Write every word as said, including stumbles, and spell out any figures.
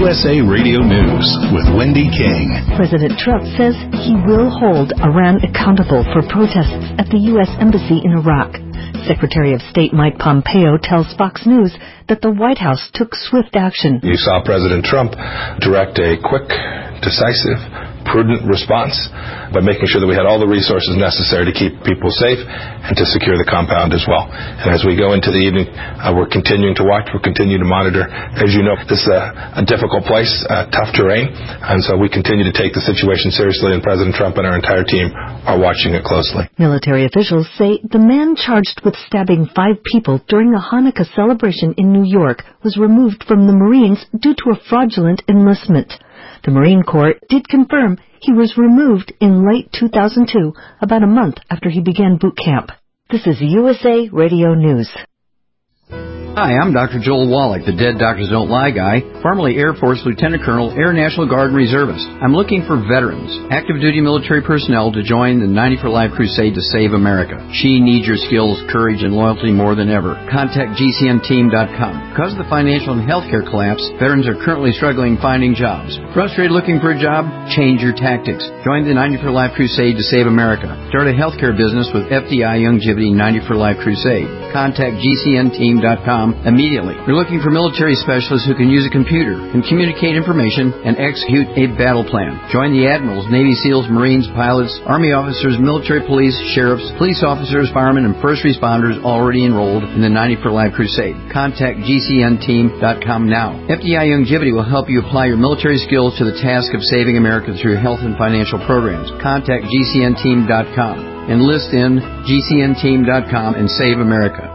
U S A Radio News with Wendy King. President Trump says he will hold Iran accountable for protests at the U S Embassy in Iraq. Secretary of State Mike Pompeo tells Fox News that the White House took swift action. You saw President Trump direct a quick, decisive, prudent response by making sure that we had all the resources necessary to keep people safe and to secure the compound as well. And as we go into the evening, uh, we're continuing to watch, we're continuing to monitor. As you know, this is a, a difficult place, uh, tough terrain, and so we continue to take the situation seriously, and President Trump and our entire team are watching it closely. Military officials say the man charged with stabbing five people during a Hanukkah celebration in New York was removed from the Marines due to a fraudulent enlistment. The Marine Corps did confirm he was removed in late two thousand two, about a month after he began boot camp. This is U S A Radio News. Hi, I'm Doctor Joel Wallach, the Dead Doctors Don't Lie guy, formerly Air Force Lieutenant Colonel, Air National Guard and Reservist. I'm looking for veterans, active duty military personnel to join the ninety for Life crusade to save America. She needs your skills, courage, and loyalty more than ever. Contact G C N team dot com. Because of the financial and healthcare collapse, veterans are currently struggling finding jobs. Frustrated looking for a job? Change your tactics. Join the ninety for Life crusade to save America. Start a healthcare business with F D I Youngevity ninety for Life crusade. Contact G C N team dot com immediately. We're looking for military specialists who can use a computer and communicate information and execute a battle plan. Join the admirals, Navy SEALs, Marines, pilots, Army officers, military police, sheriffs, police officers, firemen, and first responders already enrolled in the ninety for Life crusade. Contact G C N team dot com now. F D I Youngevity will help you apply your military skills to the task of saving America through health and financial programs. Contact G C N team dot com. Enlist in G C N team dot com and save America.